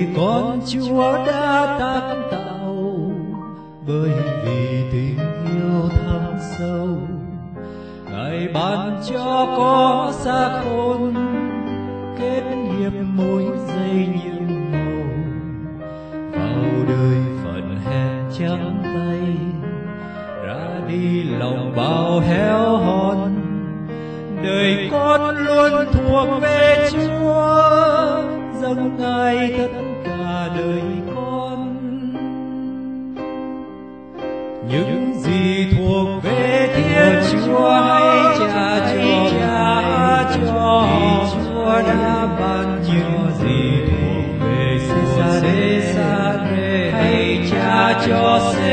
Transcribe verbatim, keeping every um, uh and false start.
con Chúa đã tác tạo, bởi vì tình yêu thâm sâu, Ngài ban cho có xác hồn, kết hiệp mối dây nhiệm màu, vào đời phận hèn trắng tay, ra đi lòng bao héo hon. Đời con luôn thuộc về Chúa, dâng Ngài tất cả đời con. Những gì thuộc về Thiên Chúa hãy trả cho cha cho, Chúa đã ban những gì thuộc về Caesarea, hãy trả cho